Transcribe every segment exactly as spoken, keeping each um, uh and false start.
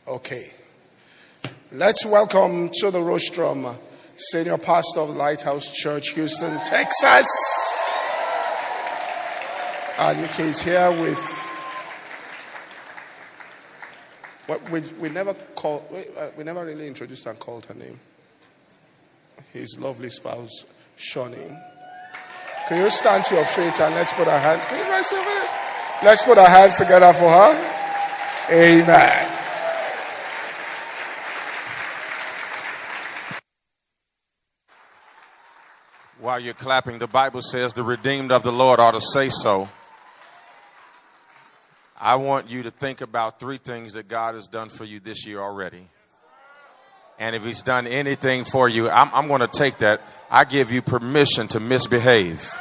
Okay. Let's welcome to the rostrum Senior Pastor of Lighthouse Church, Houston, Texas. And he's here with, what we, we never call, we, uh, we never really introduced and called her name. His lovely spouse, Shawnee. Can you stand to your feet and let's put our hands, can you rise your feet? Let's put our hands together for her. Amen. While you're clapping, the Bible says the redeemed of the Lord ought to say so. I want you to think about three things that God has done for you this year already. And if he's done anything for you, I'm, I'm going to take that. I give you permission to misbehave.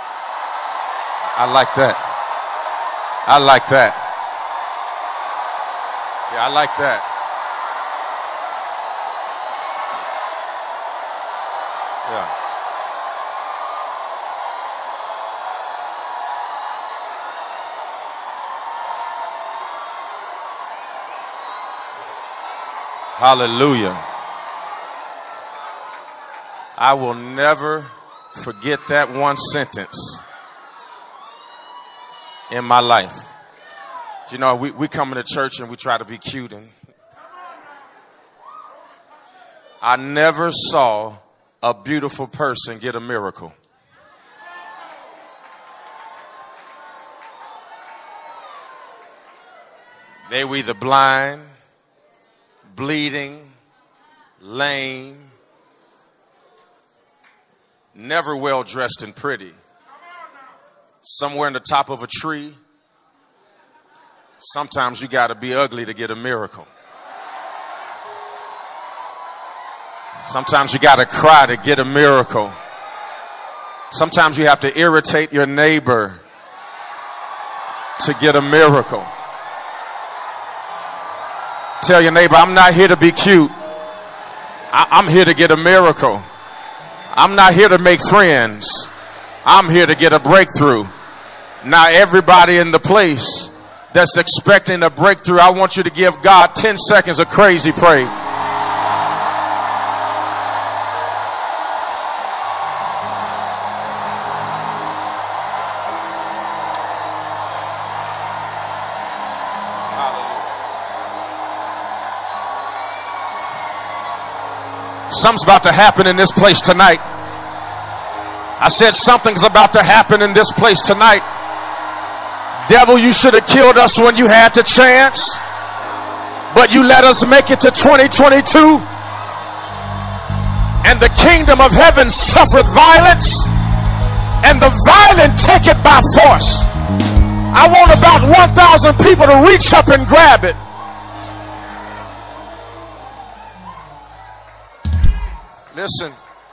I like that. I like that. Yeah, I like that. Yeah. Hallelujah. I will never forget that one sentence in my life. You know, we, we come into church and we try to be cute, and I never saw a beautiful person get a miracle. They were either blind, bleeding, lame, never well dressed and pretty, somewhere in the top of a tree. Sometimes you got to be ugly to get a miracle. Sometimes you got to cry to get a miracle. Sometimes you have to irritate your neighbor to get a miracle. Tell your neighbor, I'm not here to be cute. I- I'm here to get a miracle. I'm not here to make friends. I'm here to get a breakthrough. Now everybody in the place that's expecting a breakthrough, I want you to give God ten seconds of crazy praise. Something's about to happen in this place tonight. I said something's about to happen in this place tonight. Devil, you should have killed us when you had the chance, but you let us make it to twenty twenty-two. And the kingdom of heaven suffered violence, and the violent take it by force. I want about one thousand people to reach up and grab it. Listen.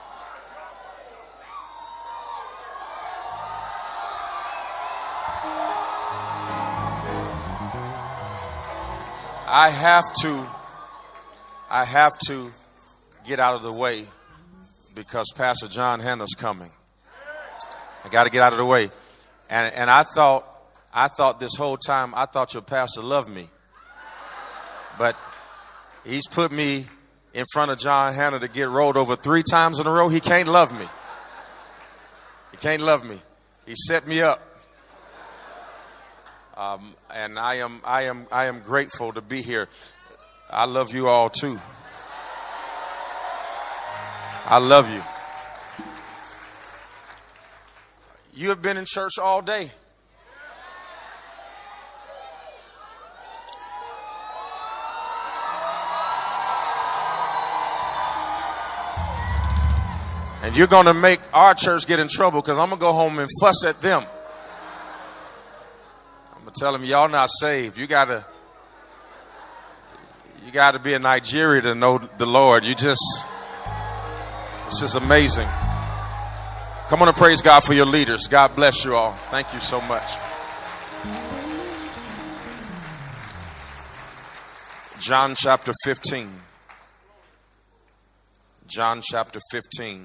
I have to, I have to get out of the way because Pastor John Hanna's coming. I got to get out of the way. And and I thought, I thought this whole time, I thought your pastor loved me. But he's put me in front of John Hanna to get rolled over three times in a row. He can't love me. He can't love me. He set me up. Um, and I am, I am, I am grateful to be here. I love you all too. I love you. You have been in church all day. And you're going to make our church get in trouble because I'm going to go home and fuss at them. Tell them y'all not saved. You gotta, you gotta be in Nigeria to know the Lord. You just, this is amazing. Come on and praise God for your leaders. God bless you all. Thank you so much. John chapter fifteen. John chapter fifteen,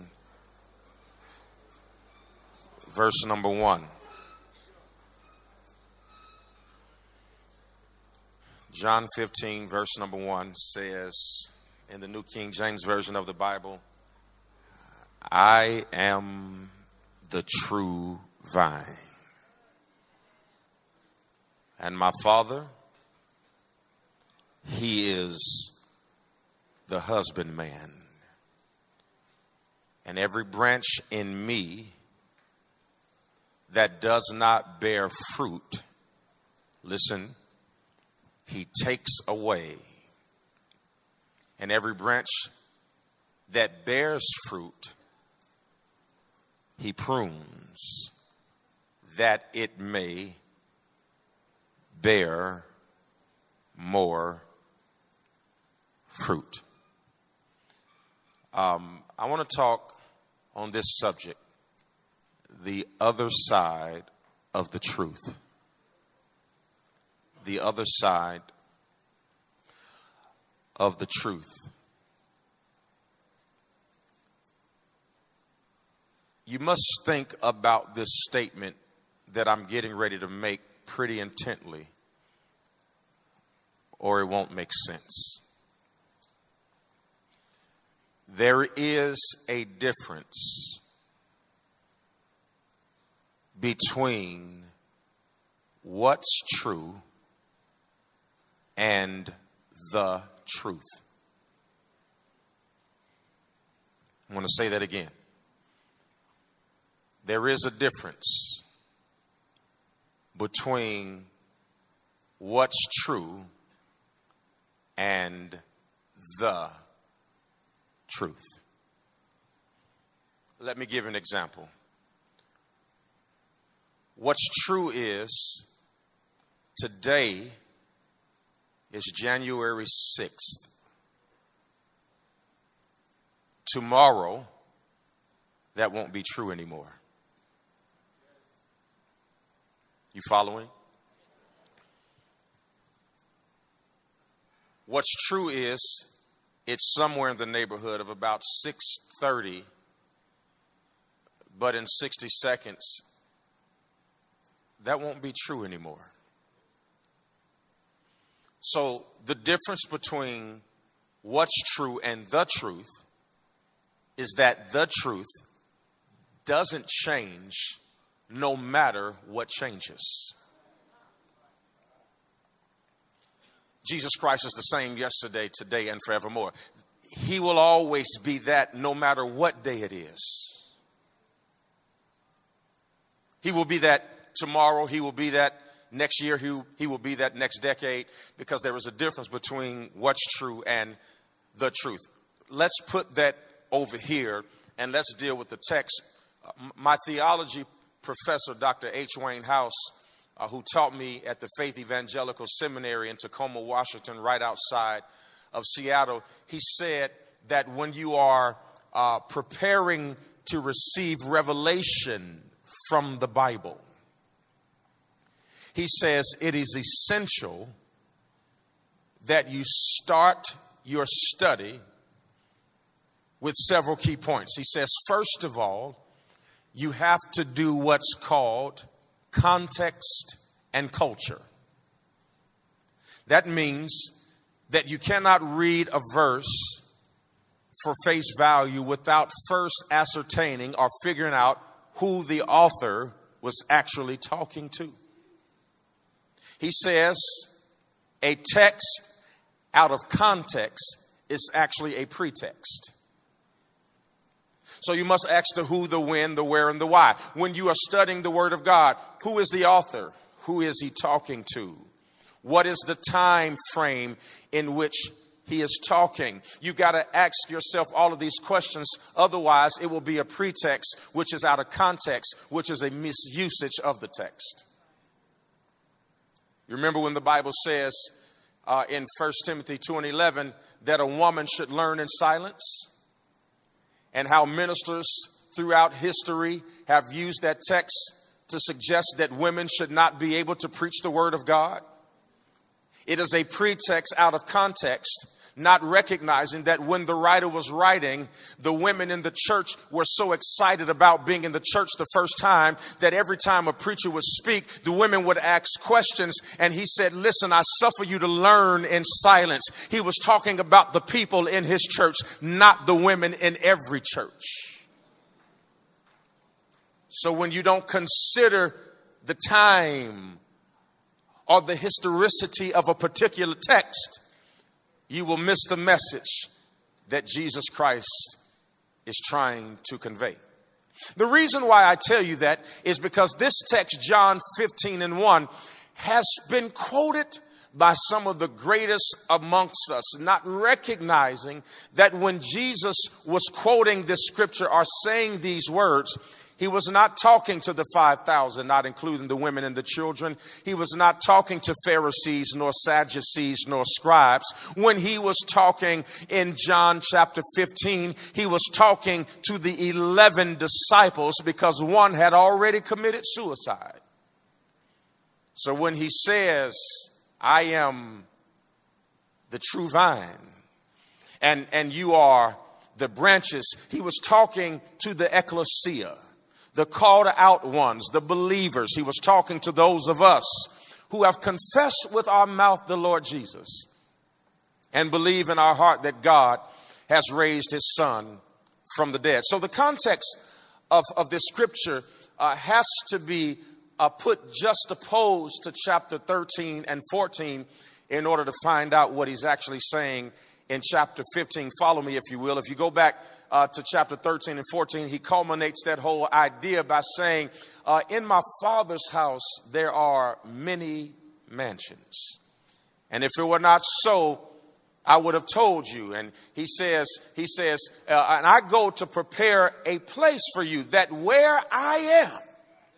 verse number one. John fifteen, verse number one says in the New King James Version of the Bible, I am the true vine, and my Father, he is the husbandman. And every branch in me that does not bear fruit, listen, he takes away. And every branch that bears fruit, he prunes, that it may bear more fruit. Um, I want to talk on this subject, the other side of the truth. The other side of the truth. You must think about this statement that I'm getting ready to make pretty intently, or it won't make sense. There is a difference between what's true and the truth. I want to say that again. There is a difference between what's true and the truth. Let me give an example. What's true is today is January sixth. Tomorrow, that won't be true anymore. You following? What's true is it's somewhere in the neighborhood of about six thirty, but in sixty seconds, that won't be true anymore. So the difference between what's true and the truth is that the truth doesn't change no matter what changes. Jesus Christ is the same yesterday, today, and forevermore. He will always be that no matter what day it is. He will be that tomorrow. He will be that next year. He, he will be that next decade, because there is a difference between what's true and the truth. Let's put that over here and let's deal with the text. Uh, my theology professor, Doctor H. Wayne House, Uh, who taught me at the Faith Evangelical Seminary in Tacoma, Washington, right outside of Seattle, he said that when you are uh, preparing to receive revelation from the Bible, he says it is essential that you start your study with several key points. He says, first of all, you have to do what's called context and culture. That means that you cannot read a verse for face value without first ascertaining or figuring out who the author was actually talking to. He says a text out of context is actually a pretext. So you must ask the who, the when, the where, and the why. When you are studying the Word of God, who is the author? Who is he talking to? What is the time frame in which he is talking? You've got to ask yourself all of these questions. Otherwise, it will be a pretext, which is out of context, which is a misusage of the text. You remember when the Bible says uh, in First Timothy two and eleven that a woman should learn in silence? And how ministers throughout history have used that text to suggest that women should not be able to preach the Word of God? It is a pretext out of context not recognizing that when the writer was writing, the women in the church were so excited about being in the church the first time that every time a preacher would speak, the women would ask questions. And he said, listen, I suffer you to learn in silence. He was talking about the people in his church, not the women in every church. So when you don't consider the time or the historicity of a particular text, you will miss the message that Jesus Christ is trying to convey. The reason why I tell you that is because this text, John fifteen and one, has been quoted by some of the greatest amongst us, not recognizing that when Jesus was quoting this scripture or saying these words, he was not talking to the five thousand, not including the women and the children. He was not talking to Pharisees, nor Sadducees, nor scribes. When he was talking in John chapter fifteen, he was talking to the eleven disciples because one had already committed suicide. So when he says, I am the true vine, and, and you are the branches, he was talking to the ecclesia, the called out ones, the believers. He was talking to those of us who have confessed with our mouth the Lord Jesus and believe in our heart that God has raised his son from the dead. So the context of, of this scripture uh, has to be uh, put just opposed to chapter thirteen and fourteen in order to find out what he's actually saying in chapter fifteen. Follow me, if you will. If you go back Uh, to chapter thirteen and fourteen, he culminates that whole idea by saying, uh, in my Father's house, there are many mansions. And if it were not so, I would have told you. And he says, he says, uh, and I go to prepare a place for you, that where I am,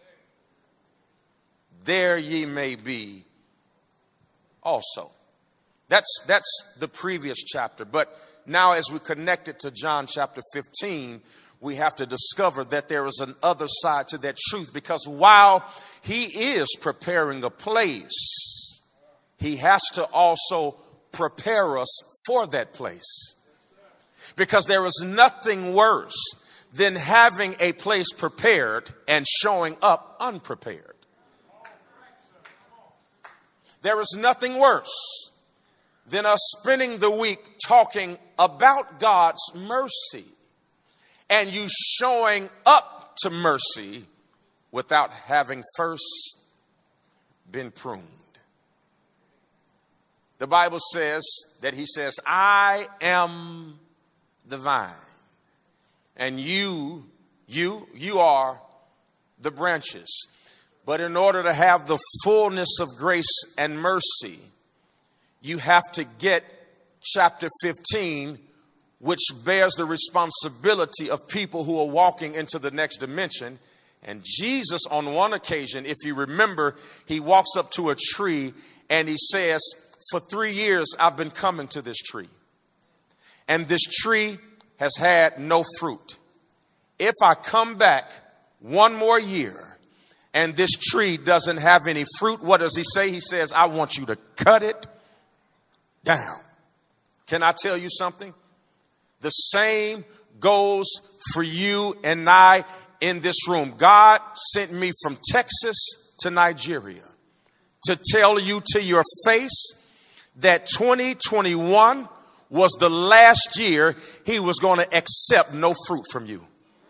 there ye may be also. That's, that's the previous chapter. But now, as we connect it to John chapter fifteen, we have to discover that there is an other side to that truth, because while he is preparing a place, he has to also prepare us for that place. Because there is nothing worse than having a place prepared and showing up unprepared. There is nothing worse than us spending the week talking about God's mercy and you showing up to mercy without having first been pruned. The Bible says that he says, I am the vine, and you, you, you are the branches. But in order to have the fullness of grace and mercy, you have to get chapter fifteen, which bears the responsibility of people who are walking into the next dimension. And Jesus, on one occasion, if you remember, he walks up to a tree and he says, for three years, I've been coming to this tree, and this tree has had no fruit. If I come back one more year and this tree doesn't have any fruit, what does he say? He says, I want you to cut it down. Can I tell you something? The same goes for you and I in this room. God sent me from Texas to Nigeria to tell you to your face that twenty twenty-one was the last year he was going to accept no fruit from you.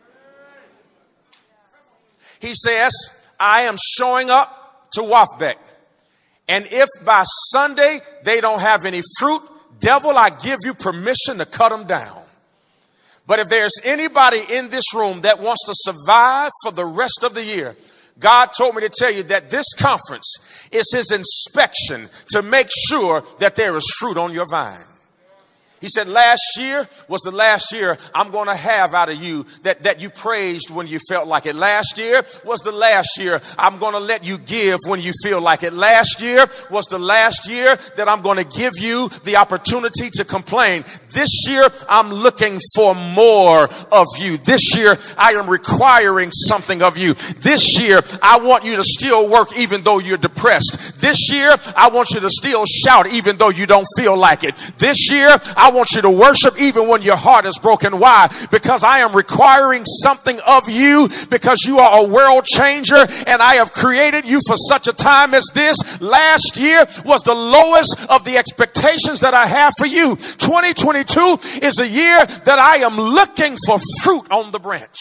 He says, I am showing up to Wafbeck, and if by Sunday they don't have any fruit, devil, I give you permission to cut them down. But if there's anybody in this room that wants to survive for the rest of the year, God told me to tell you that this conference is his inspection to make sure that there is fruit on your vine. He said, last year was the last year I'm going to have out of you that, that you praised when you felt like it. Last year was the last year I'm going to let you give when you feel like it. Last year was the last year that I'm going to give you the opportunity to complain. This year, I'm looking for more of you. This year, I am requiring something of you. This year, I want you to still work even though you're depressed. This year, I want you to still shout even though you don't feel like it. This year, I want you to worship even when your heart is broken. Why? Because I am requiring something of you, because you are a world changer and I have created you for such a time as this. Last year was the lowest of the expectations that I have for you. twenty twenty-two is a year that I am looking for fruit on the branch.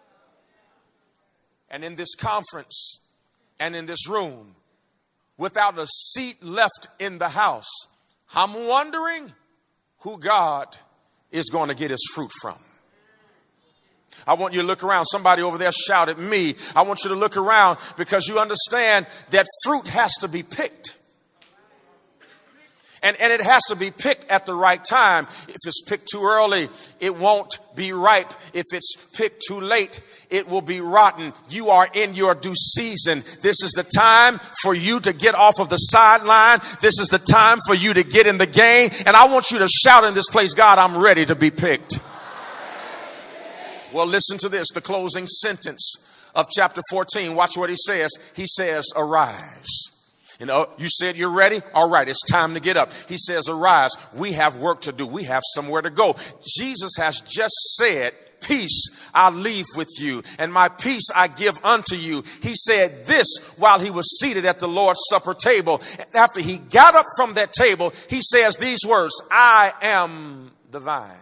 And in this conference and in this room, without a seat left in the house, I'm wondering who God is going to get his fruit from. I want you to look around. Somebody over there shouted me. I want you to look around, because you understand that fruit has to be picked. And, and it has to be picked at the right time. If it's picked too early, it won't be ripe. If it's picked too late, it will be rotten. You are in your due season. This is the time for you to get off of the sideline. This is the time for you to get in the game. And I want you to shout in this place, God, I'm ready to be picked. Well, listen to this, the closing sentence of chapter fourteen. Watch what he says. He says, arise. You know, you said you're ready. All right, it's time to get up. He says, arise. We have work to do. We have somewhere to go. Jesus has just said, peace I leave with you, and my peace I give unto you. He said this while he was seated at the Lord's Supper table. And after he got up from that table, he says these words, I am the vine.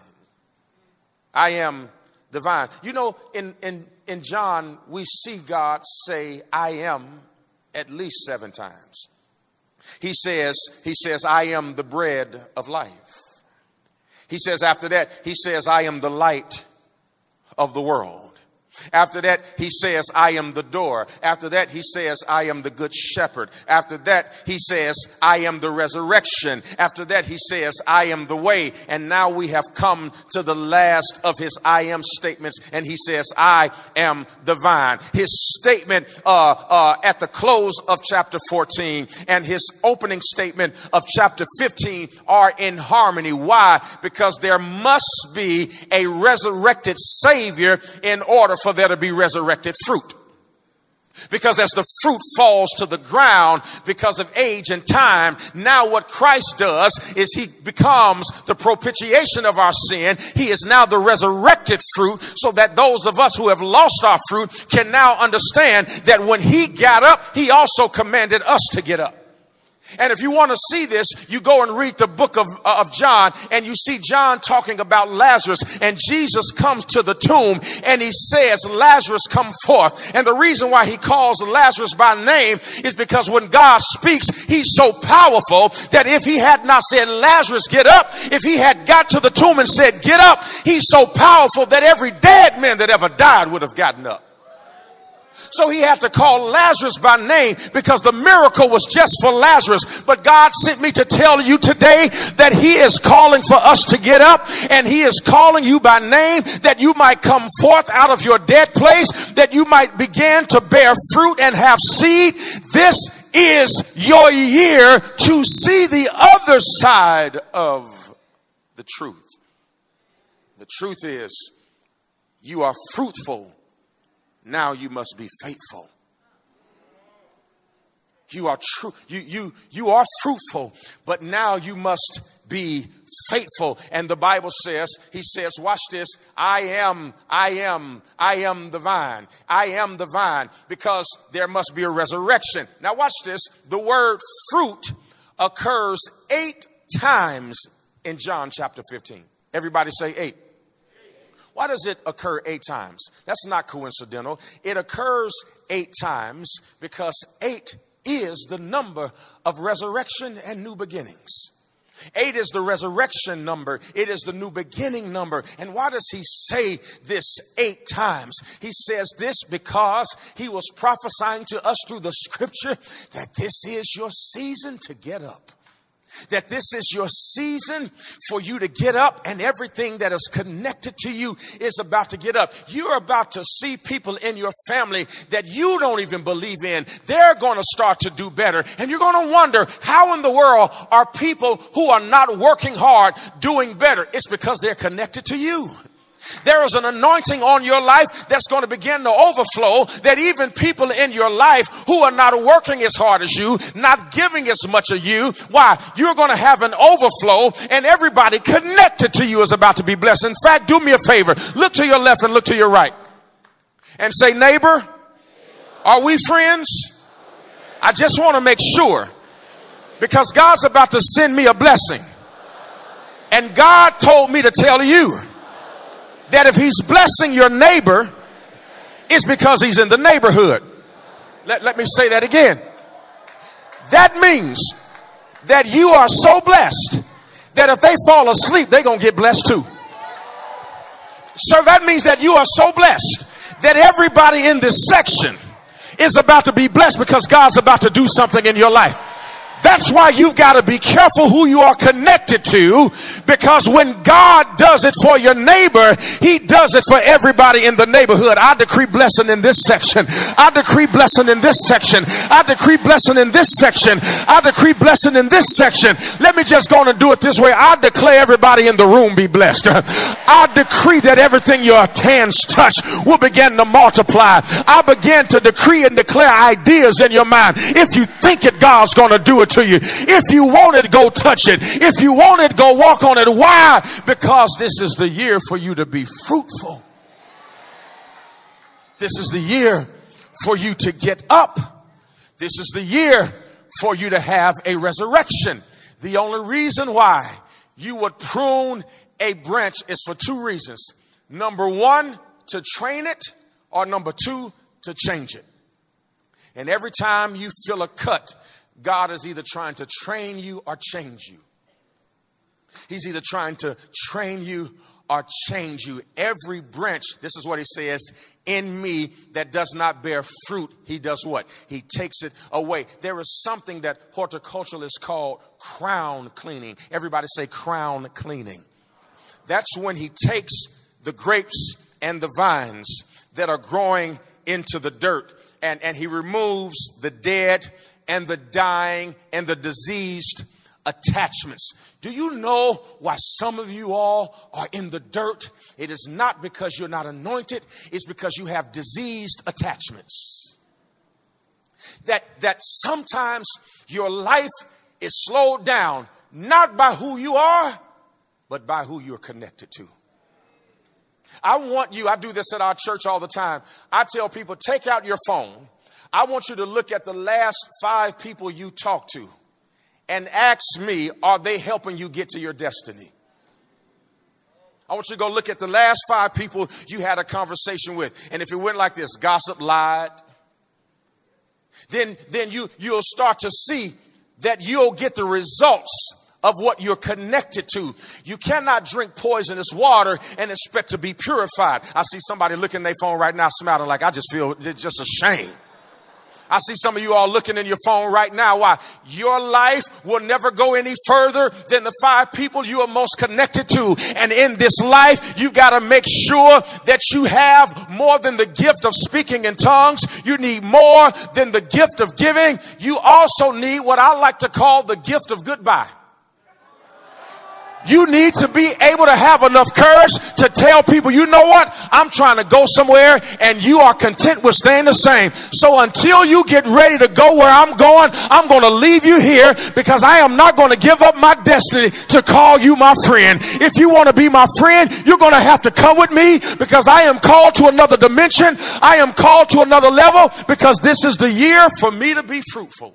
I am the vine. You know, in, in, in John, we see God say, I am, at least seven times. He says, he says, I am the bread of life. He says after that, he says, I am the light of the world. After that, he says, I am the door. After that, he says, I am the good shepherd. After that, he says, I am the resurrection. After that, he says, I am the way. And now we have come to the last of his I am statements. And he says, I am the vine. His statement uh, uh, at the close of chapter fourteen and his opening statement of chapter fifteen are in harmony. Why? Because there must be a resurrected Savior in order for there to be resurrected fruit. Because as the fruit falls to the ground because of age and time, now what Christ does is he becomes the propitiation of our sin. He is now the resurrected fruit, so that those of us who have lost our fruit can now understand that when he got up, he also commanded us to get up. And if you want to see this, you go and read the book of, uh, of John, and you see John talking about Lazarus, and Jesus comes to the tomb and he says, Lazarus, come forth. And the reason why he calls Lazarus by name is because when God speaks, he's so powerful that if he had not said, Lazarus, get up, if he had got to the tomb and said, get up, he's so powerful that every dead man that ever died would have gotten up. So he had to call Lazarus by name because the miracle was just for Lazarus. But God sent me to tell you today that he is calling for us to get up, and he is calling you by name that you might come forth out of your dead place, that you might begin to bear fruit and have seed. This is your year to see the other side of the truth. The truth is, you are fruitful. Now you must be faithful. You are true. You, you, you are fruitful, but now you must be faithful. And the Bible says, he says, watch this. I am, I am, I am the vine. I am the vine, because there must be a resurrection. Now watch this. The word fruit occurs eight times in John chapter fifteen. Everybody say eight. Why does it occur eight times? That's not coincidental. It occurs eight times because eight is the number of resurrection and new beginnings. Eight is the resurrection number. It is the new beginning number. And why does he say this eight times? He says this because he was prophesying to us through the scripture that this is your season to get up. That this is your season for you to get up, and everything that is connected to you is about to get up. You're about to see people in your family that you don't even believe in. They're going to start to do better. And you're going to wonder, how in the world are people who are not working hard doing better? It's because they're connected to you. There is an anointing on your life that's going to begin to overflow, that even people in your life who are not working as hard as you, not giving as much of you, why? You're going to have an overflow, and everybody connected to you is about to be blessed. In fact, do me a favor. Look to your left and look to your right and say, neighbor, are we friends? I just want to make sure, because God's about to send me a blessing. And God told me to tell you that if he's blessing your neighbor, it's because he's in the neighborhood. Let, let me say that again. That means that you are so blessed that if they fall asleep, they're going to get blessed too. So that means that you are so blessed that everybody in this section is about to be blessed, because God's about to do something in your life. That's why you've got to be careful who you are connected to, because when God does it for your neighbor, he does it for everybody in the neighborhood. I decree blessing in this section. I decree blessing in this section. I decree blessing in this section. I decree blessing in this section. Let me just go on and do it this way. I declare everybody in the room be blessed. I decree that everything your hands touch will begin to multiply. I begin to decree and declare ideas in your mind. If you think it, God's going to do it to you. If you want it, go touch it. If you want it, go walk on it. Why? Because this is the year for you to be fruitful. This is the year for you to get up. This is the year for you to have a resurrection. The only reason why you would prune a branch is for two reasons. Number one, to train it, or number two, to change it. And every time you feel a cut, God is either trying to train you or change you. He's either trying to train you or change you. Every branch, this is what he says, in me that does not bear fruit, he does what? He takes it away. There is something that horticulturalists call crown cleaning. Everybody say crown cleaning. That's when he takes the grapes and the vines that are growing into the dirt, and, and he removes the dead and the dying and the diseased attachments. Do you know why some of you all are in the dirt? It is not because you're not anointed. It's because you have diseased attachments. That, that sometimes your life is slowed down, not by who you are, but by who you're connected to. I want you, I do this at our church all the time. I tell people, take out your phone. I want you to look at the last five people you talked to and ask me, are they helping you get to your destiny? I want you to go look at the last five people you had a conversation with. And if it went like this, gossip, lied, then, then you, you'll start to see that you'll get the results of what you're connected to. You cannot drink poisonous water and expect to be purified. I see somebody looking at their phone right now smiling like, I just feel it's just a shame. I see some of you all looking in your phone right now. Why? Your life will never go any further than the five people you are most connected to. And in this life, you got to make sure that you have more than the gift of speaking in tongues. You need more than the gift of giving. You also need what I like to call the gift of goodbye. You need to be able to have enough courage to tell people, you know what? I'm trying to go somewhere and you are content with staying the same. So until you get ready to go where I'm going, I'm going to leave you here, because I am not going to give up my destiny to call you my friend. If you want to be my friend, you're going to have to come with me, because I am called to another dimension. I am called to another level, because this is the year for me to be fruitful.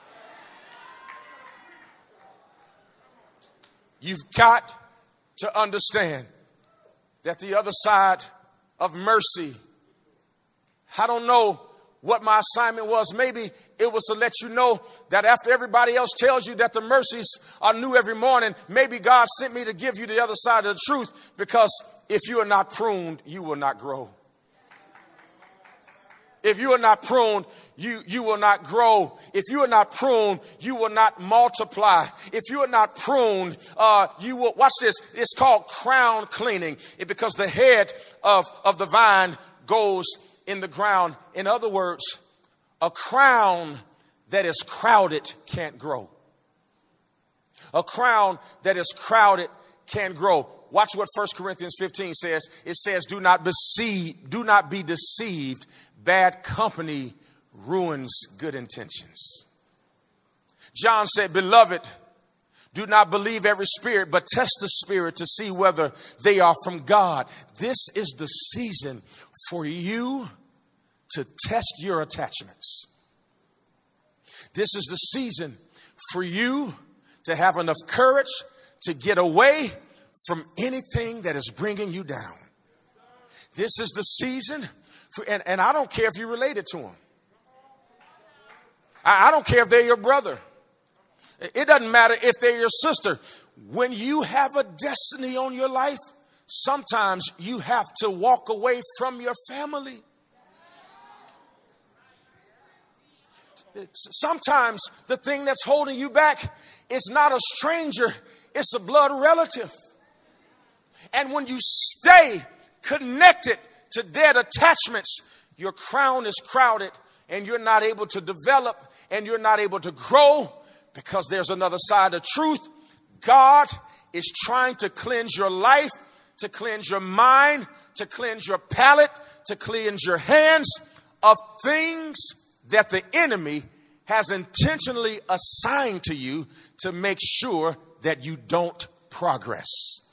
You've got to understand that the other side of mercy, I don't know what my assignment was. Maybe it was to let you know that after everybody else tells you that the mercies are new every morning, maybe God sent me to give you the other side of the truth, because if you are not pruned, you will not grow. If you are not pruned, you, you will not grow. If you are not pruned, you will not multiply. If you are not pruned, uh, you will, watch this, it's called crown cleaning. It, because the head of, of the vine goes in the ground. In other words, a crown that is crowded can't grow. A crown that is crowded can't grow. Watch what First Corinthians fifteen says. It says, do not deceive, do not be deceived. Bad company ruins good intentions. John said, beloved, do not believe every spirit, but test the spirit to see whether they are from God. This is the season for you to test your attachments. This is the season for you to have enough courage to get away from anything that is bringing you down. This is the season for, and, and I don't care if you're related to them. I, I don't care if they're your brother. It doesn't matter if they're your sister. When you have a destiny on your life, sometimes you have to walk away from your family. Sometimes the thing that's holding you back is not a stranger, it's a blood relative. And when you stay connected to dead attachments, your crown is crowded and you're not able to develop and you're not able to grow, because there's another side of truth. God is trying to cleanse your life, to cleanse your mind, to cleanse your palate, to cleanse your hands of things that the enemy has intentionally assigned to you to make sure that you don't progress.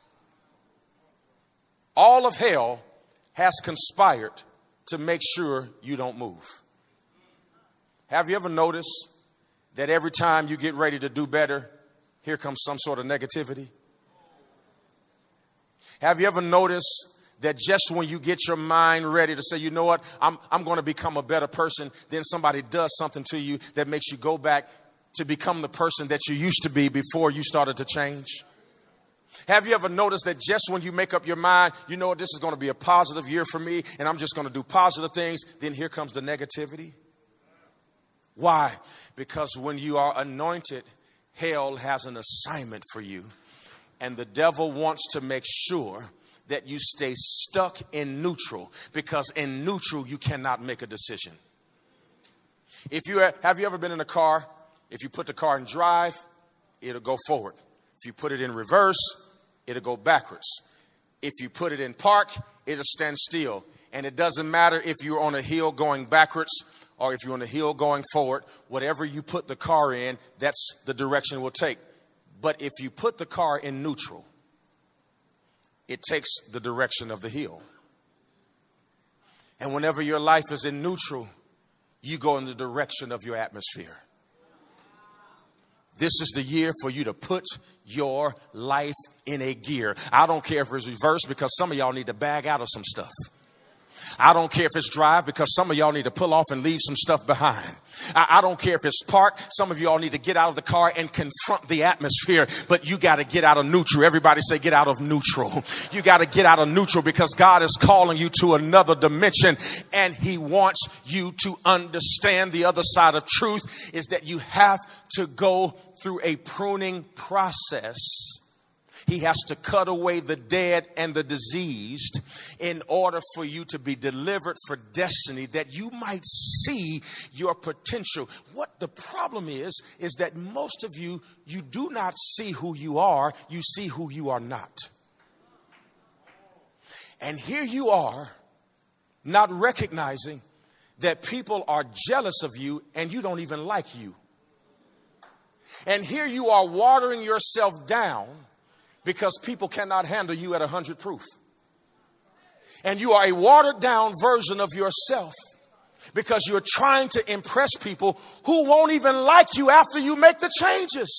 All of hell has conspired to make sure you don't move. Have you ever noticed that every time you get ready to do better, here comes some sort of negativity? Have you ever noticed that just when you get your mind ready to say, you know what, I'm, I'm going to become a better person, then somebody does something to you that makes you go back to become the person that you used to be before you started to change? Have you ever noticed that just when you make up your mind, you know what, this is going to be a positive year for me and I'm just going to do positive things, then here comes the negativity? Why? Because when you are anointed, hell has an assignment for you. And the devil wants to make sure that you stay stuck in neutral, because in neutral, you cannot make a decision. If you have you ever been in a car? If you put the car in drive, it'll go forward. If you put it in reverse, it'll go backwards. If you put it in park, it'll stand still. And it doesn't matter if you're on a hill going backwards or if you're on a hill going forward. Whatever you put the car in, that's the direction it will take. But if you put the car in neutral, it takes the direction of the hill. And whenever your life is in neutral, you go in the direction of your atmosphere. This is the year for you to put your life in a gear. I don't care if it's reverse, because some of y'all need to bag out of some stuff. I don't care if it's drive, because some of y'all need to pull off and leave some stuff behind. I, I don't care if it's park. Some of y'all need to get out of the car and confront the atmosphere, but you got to get out of neutral. Everybody say, get out of neutral. You got to get out of neutral, because God is calling you to another dimension, and he wants you to understand the other side of truth is that you have to go through a pruning process. He has to cut away the dead and the diseased in order for you to be delivered for destiny, that you might see your potential. What the problem is, is that most of you, you do not see who you are, you see who you are not. And here you are, not recognizing that people are jealous of you and you don't even like you. And here you are watering yourself down because people cannot handle you at one hundred proof. And you are a watered down version of yourself because you're trying to impress people who won't even like you after you make the changes.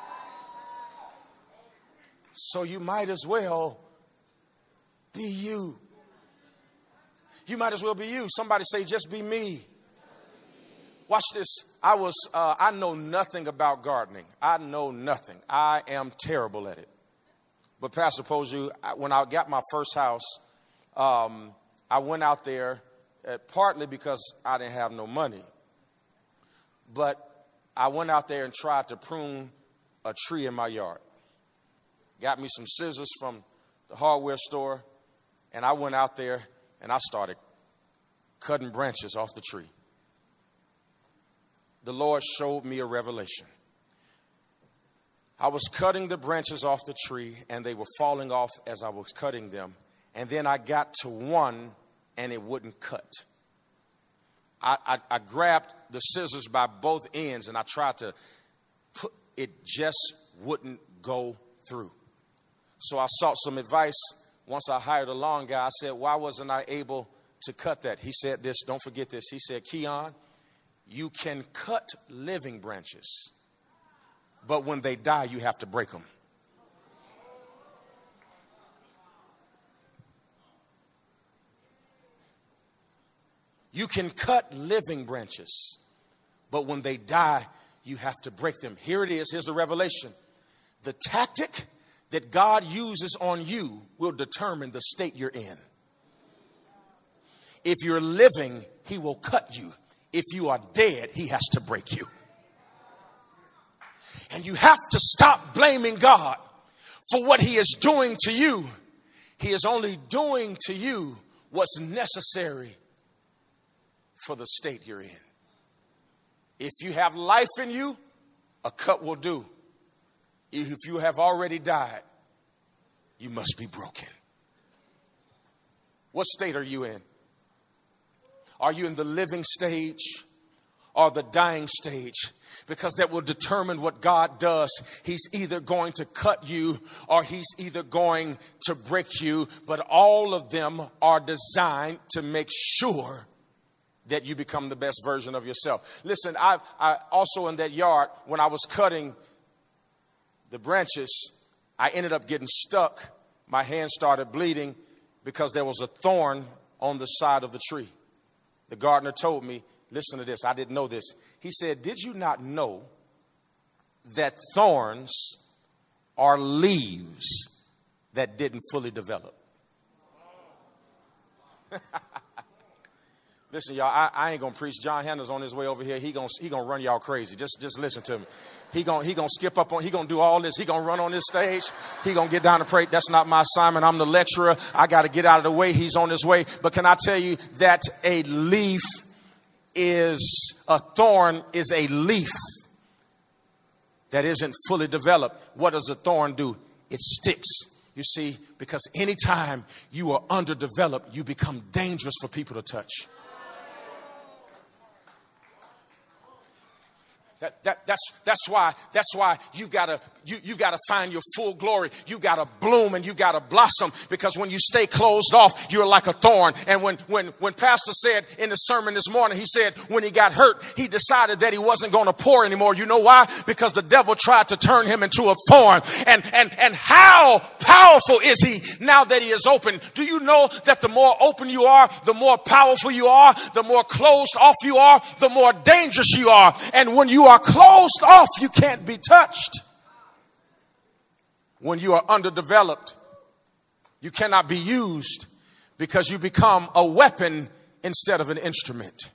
So you might as well be you. You might as well be you. Somebody say, just be me. Watch this. I was, uh, I know nothing about gardening. I know nothing. I am terrible at it. But Pastor Poju, when I got my first house, um, I went out there uh, partly because I didn't have no money. But I went out there and tried to prune a tree in my yard. Got me some scissors from the hardware store, and I went out there and I started cutting branches off the tree. The Lord showed me a revelation. I was cutting the branches off the tree, and they were falling off as I was cutting them. And then I got to one, and it wouldn't cut. I, I, I grabbed the scissors by both ends, and I tried to put it, just wouldn't go through. So I sought some advice. Once I hired a lawn guy, I said, why wasn't I able to cut that? He said this, don't forget this. He said, Keon, you can cut living branches, but when they die, you have to break them. You can cut living branches, but when they die, you have to break them. Here it is. Here's the revelation. The tactic that God uses on you will determine the state you're in. If you're living, he will cut you. If you are dead, he has to break you. And you have to stop blaming God for what he is doing to you. He is only doing to you what's necessary for the state you're in. If you have life in you, a cut will do. If you have already died, you must be broken. What state are you in? Are you in the living stage or the dying stage? Because that will determine what God does. He's either going to cut you or he's either going to break you. But all of them are designed to make sure that you become the best version of yourself. Listen, I, I also in that yard, when I was cutting the branches, I ended up getting stuck. My hand started bleeding because there was a thorn on the side of the tree. The gardener told me, listen to this. I didn't know this. He said, did you not know that thorns are leaves that didn't fully develop? Listen, y'all, I, I ain't going to preach. John Hanna's on his way over here. He going he gonna run y'all crazy. Just just listen to me. He going he gonna skip up on, he going to do all this. He going to run on this stage. He going to get down and pray. That's not my assignment. I'm the lecturer. I got to get out of the way. He's on his way. But can I tell you that a leaf is, a thorn is a leaf that isn't fully developed. What does a thorn do? It sticks. You see, because anytime you are underdeveloped, you become dangerous for people to touch. That, that, that's, that's why, that's why you gotta, you, you gotta find your full glory. You gotta bloom and you gotta blossom, because when you stay closed off, you're like a thorn. And when, when, when Pastor said in the sermon this morning, he said when he got hurt, he decided that he wasn't going to pour anymore. You know why? Because the devil tried to turn him into a thorn. And, and, and how powerful is he now that he is open? Do you know that the more open you are, the more powerful you are, the more closed off you are, the more dangerous you are. And when you are closed off, you can't be touched. When you are underdeveloped, you cannot be used, because you become a weapon instead of an instrument.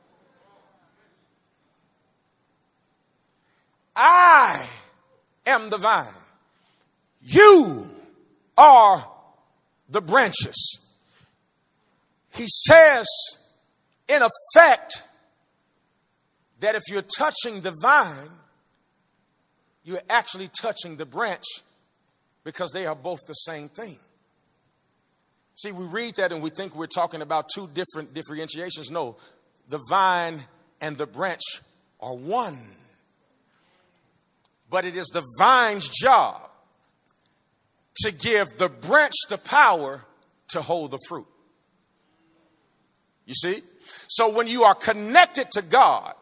I am the vine. You are the branches. He says, in effect, that if you're touching the vine, you're actually touching the branch, because they are both the same thing. See, we read that and we think we're talking about two different differentiations. No, the vine and the branch are one. But it is the vine's job to give the branch the power to hold the fruit. You see? So when you are connected to God,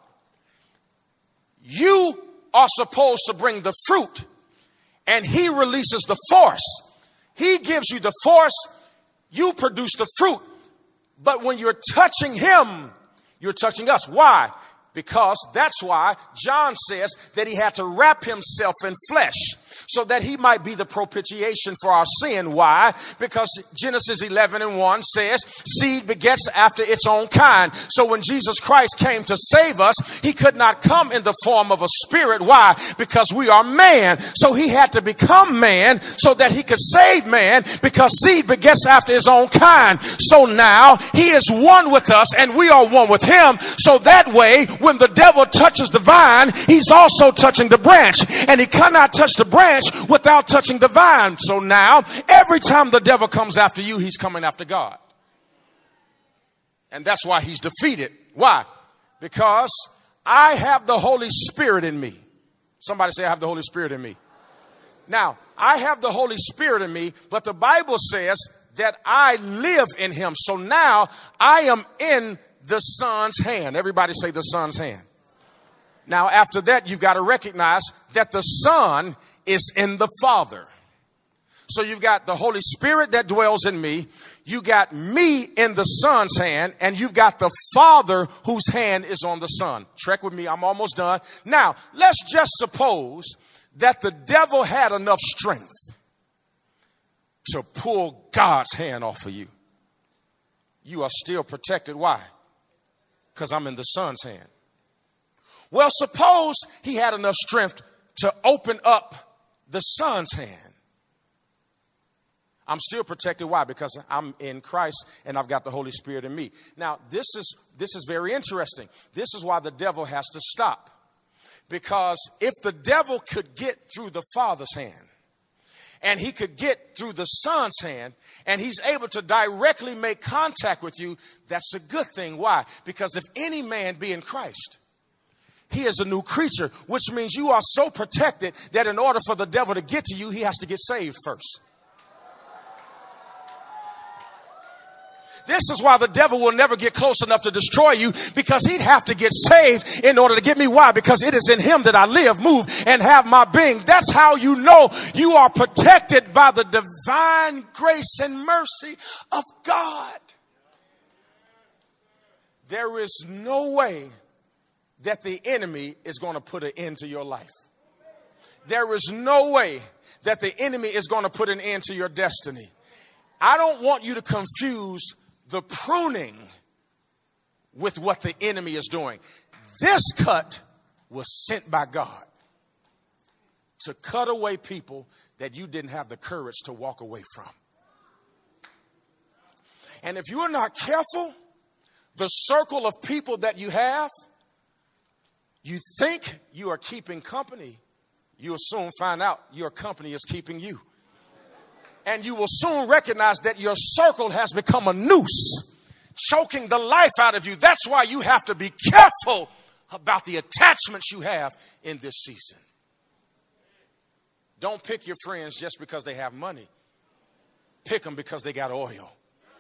you are supposed to bring the fruit, and he releases the force. He gives you the force, you produce the fruit. But when you're touching him, you're touching us. Why? Because that's why John says that he had to wrap himself in flesh, so that he might be the propitiation for our sin. Why? Because Genesis eleven and one says, seed begets after its own kind. So when Jesus Christ came to save us, he could not come in the form of a spirit. Why? Because we are man. So he had to become man so that he could save man, because seed begets after his own kind. So now he is one with us and we are one with him. So that way, when the devil touches the vine, he's also touching the branch, and he cannot touch the branch without touching the vine. So now every time the devil comes after you, he's coming after God. And that's why he's defeated. Why? Because I have the Holy Spirit in me. Somebody say, I have the Holy Spirit in me. Now, I have the Holy Spirit in me, but the Bible says that I live in him. So now I am in the Son's hand. Everybody say the Son's hand. Now, after that, you've got to recognize that the Son is in the Father. So you've got the Holy Spirit that dwells in me. You got me in the Son's hand, and you've got the Father whose hand is on the Son. Trek with me. I'm almost done. Now, let's just suppose that the devil had enough strength to pull God's hand off of you. You are still protected. Why? Because I'm in the Son's hand. Well, suppose he had enough strength to open up the Son's hand. I'm still protected. Why? Because I'm in Christ and I've got the Holy Spirit in me. Now, this is this is very interesting. This is why the devil has to stop. Because if the devil could get through the Father's hand, and he could get through the Son's hand, and he's able to directly make contact with you, that's a good thing. Why? Because if any man be in Christ, he is a new creature, which means you are so protected that in order for the devil to get to you, he has to get saved first. This is why the devil will never get close enough to destroy you, because he'd have to get saved in order to get me. Why? Because it is in him that I live, move, and have my being. That's how you know you are protected by the divine grace and mercy of God. There is no way that the enemy is going to put an end to your life. There is no way that the enemy is going to put an end to your destiny. I don't want you to confuse the pruning with what the enemy is doing. This cut was sent by God to cut away people that you didn't have the courage to walk away from. And if you are not careful, the circle of people that you have, you think you are keeping company, you'll soon find out your company is keeping you. And you will soon recognize that your circle has become a noose, choking the life out of you. That's why you have to be careful about the attachments you have in this season. Don't pick your friends just because they have money. Pick them because they got oil.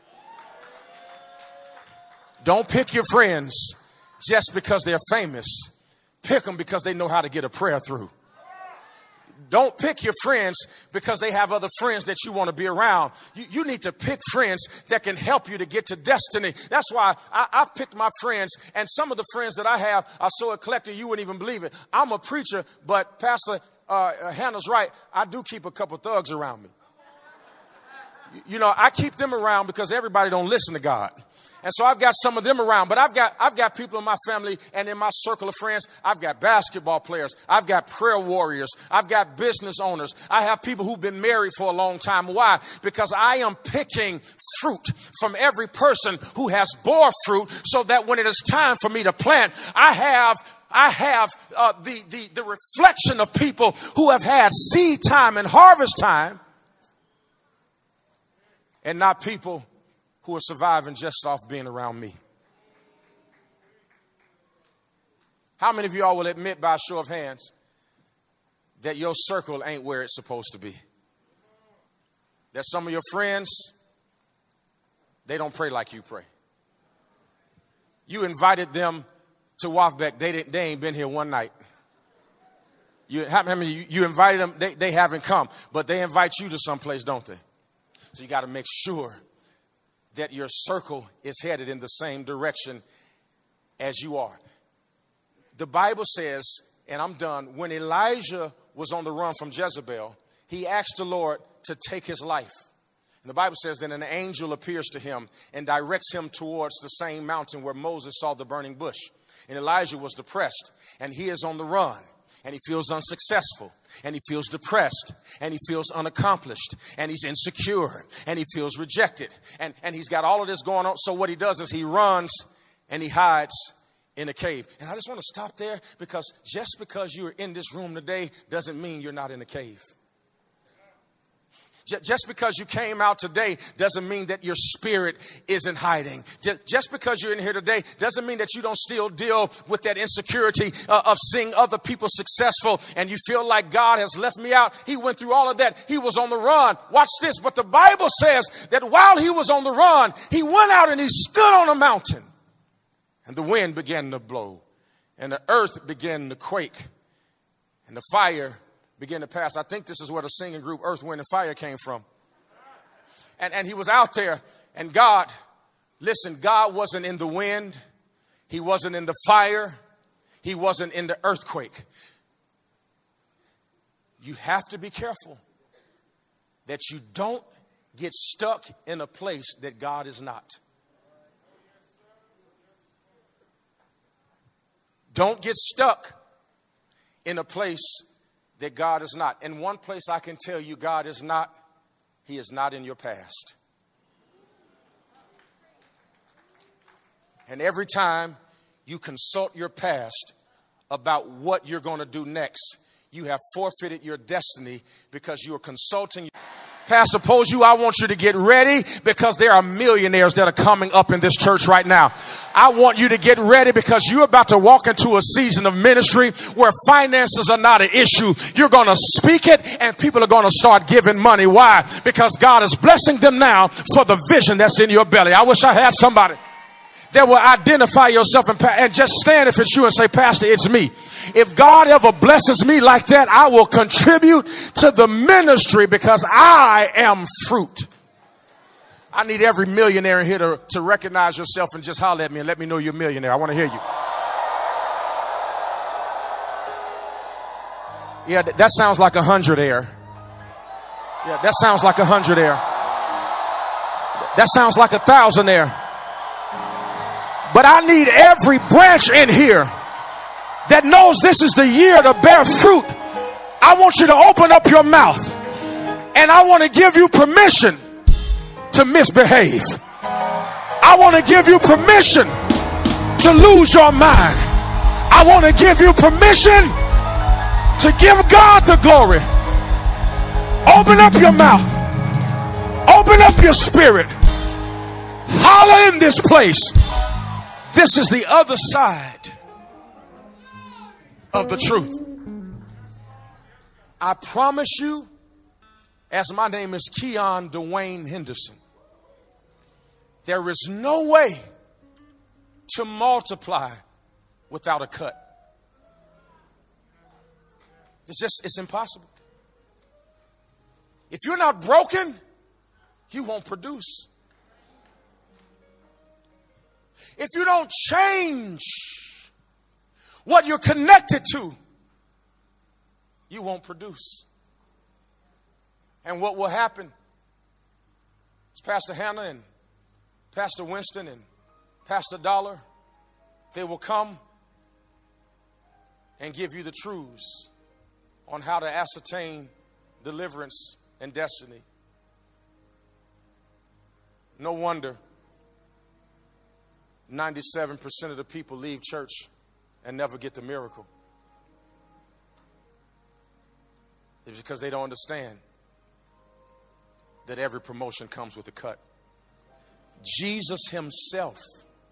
Don't pick your friends just because they're famous. Pick them because they know how to get a prayer through. Don't pick your friends because they have other friends that you want to be around. You, you need to pick friends that can help you to get to destiny. That's why I, I've picked my friends, and some of the friends that I have are so eclectic you wouldn't even believe it. I'm a preacher, but Pastor uh, Hannah's right. I do keep a couple thugs around me. You, you know, I keep them around because everybody don't listen to God. And so I've got some of them around, but I've got I've got people in my family and in my circle of friends. I've got basketball players. I've got prayer warriors. I've got business owners. I have people who've been married for a long time. Why? Because I am picking fruit from every person who has bore fruit, so that when it is time for me to plant, I have I have uh, the, the, the reflection of people who have had seed time and harvest time, and not people who are surviving just off being around me. How many of y'all will admit by a show of hands that your circle ain't where it's supposed to be? That some of your friends, they don't pray like you pray. You invited them to Walkback. They didn't, they ain't been here one night. You, how many, you, you invited them, they, they haven't come, but they invite you to someplace, don't they? So you got to make sure that your circle is headed in the same direction as you are. The Bible says and I'm done. When Elijah was on the run from Jezebel, he asked the Lord to take his life. And the Bible says that an angel appears to him and directs him towards the same mountain where Moses saw the burning bush. And Elijah was depressed, and he is on the run, and he feels unsuccessful, and he feels depressed, and he feels unaccomplished, and he's insecure, and he feels rejected, and, and he's got all of this going on. So what he does is he runs and he hides in a cave. And I just want to stop there, because just because you're in this room today doesn't mean you're not in a cave. Just because you came out today doesn't mean that your spirit isn't hiding. Just because you're in here today doesn't mean that you don't still deal with that insecurity uh, of seeing other people successful and you feel like God has left me out. He went through all of that. He was on the run. Watch this. But the Bible says that while he was on the run, he went out and he stood on a mountain, and the wind began to blow, and the earth began to quake, and the fire began to pass. I think this is where the singing group Earth, Wind, and Fire came from. And, and he was out there, and God, listen, God wasn't in the wind. He wasn't in the fire. He wasn't in the earthquake. You have to be careful that you don't get stuck in a place that God is not. Don't get stuck in a place that God is not. And one place I can tell you God is not, he is not in your past. And every time you consult your past about what you're going to do next, you have forfeited your destiny, because you are consulting. Pastor Poju, I want you to get ready, because there are millionaires that are coming up in this church right now. I want you to get ready, because you're about to walk into a season of ministry where finances are not an issue. You're going to speak it, and people are going to start giving money. Why? Because God is blessing them now for the vision that's in your belly. I wish I had somebody that will identify yourself and, and just stand if it's you and say, Pastor, it's me. If God ever blesses me like that, I will contribute to the ministry, because I am fruit. I need every millionaire in here to, to recognize yourself and just holler at me and let me know you're a millionaire. I want to hear you. Yeah, that, that sounds like a hundred there. Yeah, that sounds like a hundred there. That sounds like a thousand there. But I need every branch in here that knows this is the year to bear fruit. I want you to open up your mouth, and I want to give you permission to misbehave. I want to give you permission to lose your mind. I want to give you permission to give God the glory. Open up your mouth. Open up your spirit. Holler in this place. This is the other side of the truth. I promise you, as my name is Keon Dwayne Henderson, there is no way to multiply without a cut. It's just, it's impossible. If you're not broken, you won't produce. If you don't change what you're connected to, you won't produce. And what will happen is Pastor Hannah and Pastor Winston and Pastor Dollar, they will come and give you the truths on how to ascertain deliverance and destiny. No wonder ninety-seven percent of the people leave church and never get the miracle. It's because they don't understand that every promotion comes with a cut. Jesus himself,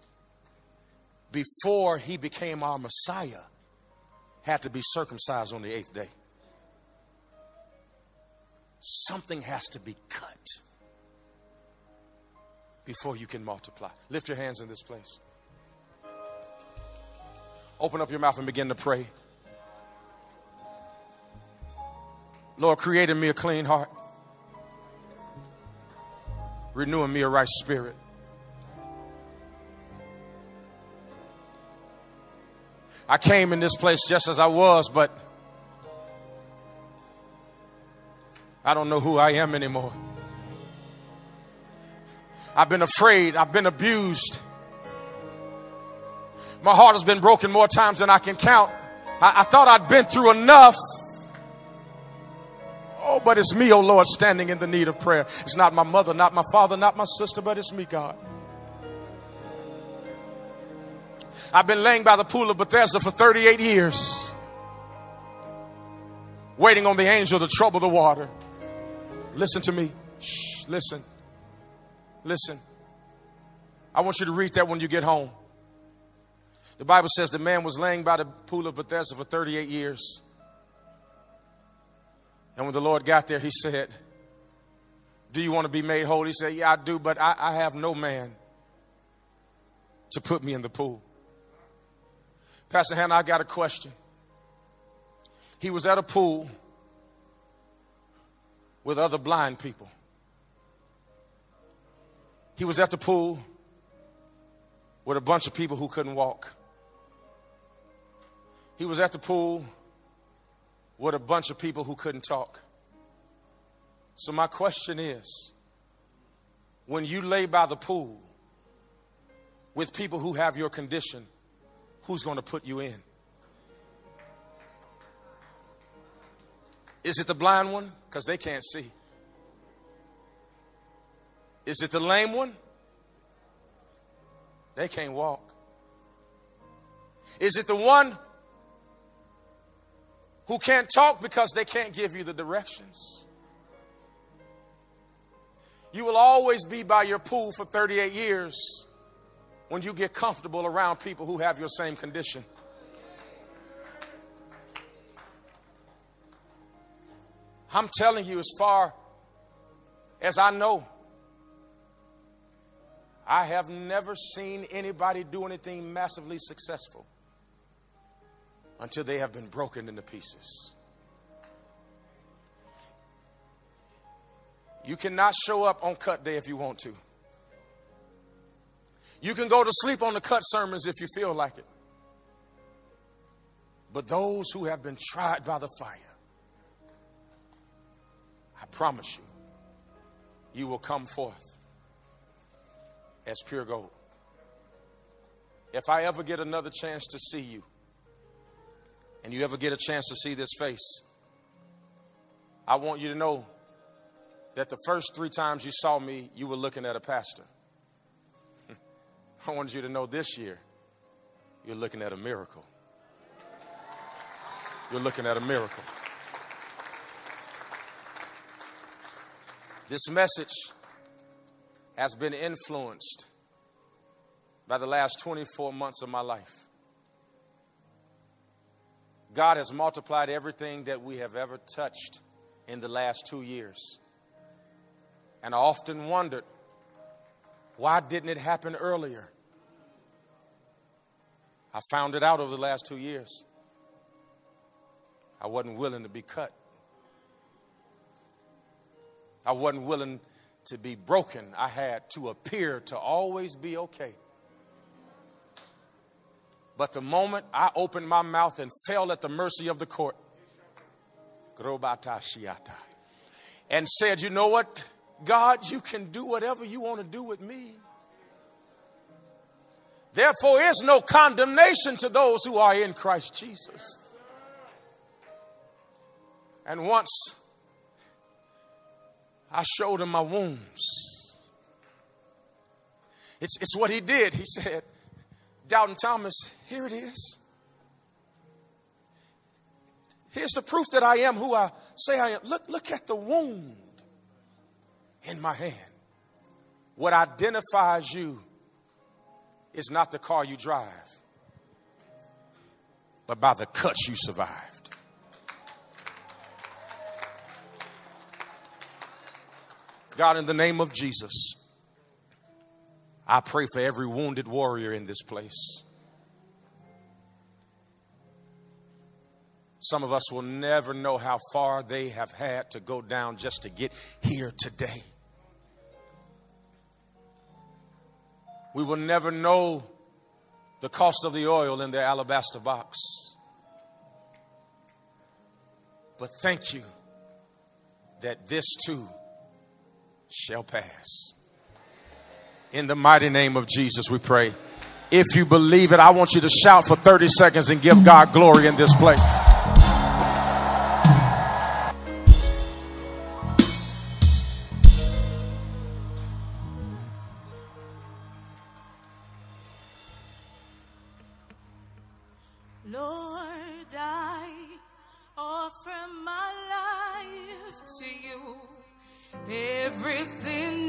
before he became our Messiah, had to be circumcised on the eighth day. Something has to be cut before you can multiply. Lift your hands in this place. Open up your mouth and begin to pray. Lord, create in me a clean heart. Renew in me a right spirit. I came in this place just as I was, but I don't know who I am anymore. I've been afraid. I've been abused. My heart has been broken more times than I can count. I, I thought I'd been through enough. Oh, but it's me, oh Lord, standing in the need of prayer. It's not my mother, not my father, not my sister, but it's me, God. I've been laying by the pool of Bethesda for thirty-eight years, waiting on the angel to trouble the water. Listen to me. Shh, listen. Listen. I want you to read that when you get home. The Bible says the man was laying by the pool of Bethesda for thirty-eight years. And when the Lord got there, he said, do you want to be made whole? He said, yeah, I do, but I, I have no man to put me in the pool. Pastor Hannah, I got a question. He was at a pool with other blind people. He was at the pool with a bunch of people who couldn't walk. He was at the pool with a bunch of people who couldn't talk. So my question is, when you lay by the pool with people who have your condition, who's going to put you in? Is it the blind one? Because they can't see. Is it the lame one? They can't walk. Is it the one who can't talk because they can't give you the directions? You will always be by your pool for thirty-eight years when you get comfortable around people who have your same condition. I'm telling you, as far as I know, I have never seen anybody do anything massively successful until they have been broken into pieces. You cannot show up on cut day if you want to. You can go to sleep on the cut sermons if you feel like it. But those who have been tried by the fire, I promise you, you will come forth as pure gold. If I ever get another chance to see you, and you ever get a chance to see this face, I want you to know that the first three times you saw me, you were looking at a pastor. I want you to know this year, you're looking at a miracle. You're looking at a miracle. This message has been influenced by the last twenty-four months of my life. God has multiplied everything that we have ever touched in the last two years. And I often wondered, why didn't it happen earlier? I found it out over the last two years. I wasn't willing to be cut. I wasn't willing to be broken. I had to appear to always be okay. But the moment I opened my mouth and fell at the mercy of the court, and said, you know what, God, you can do whatever you want to do with me. Therefore is no condemnation to those who are in Christ Jesus. And once I showed him my wounds. It's, it's what he did. He said, Doubting Thomas, here it is. Here's the proof that I am who I say I am. Look, look at the wound in my hand. What identifies you is not the car you drive, but by the cuts you survived. God, in the name of Jesus, I pray for every wounded warrior in this place. Some of us will never know how far they have had to go down just to get here today. We will never know the cost of the oil in their alabaster box. But thank you that this too shall pass. In the mighty name of Jesus, we pray. If you believe it, I want you to shout for thirty seconds and give God glory in this place. Lord, I offer my life to you. Everything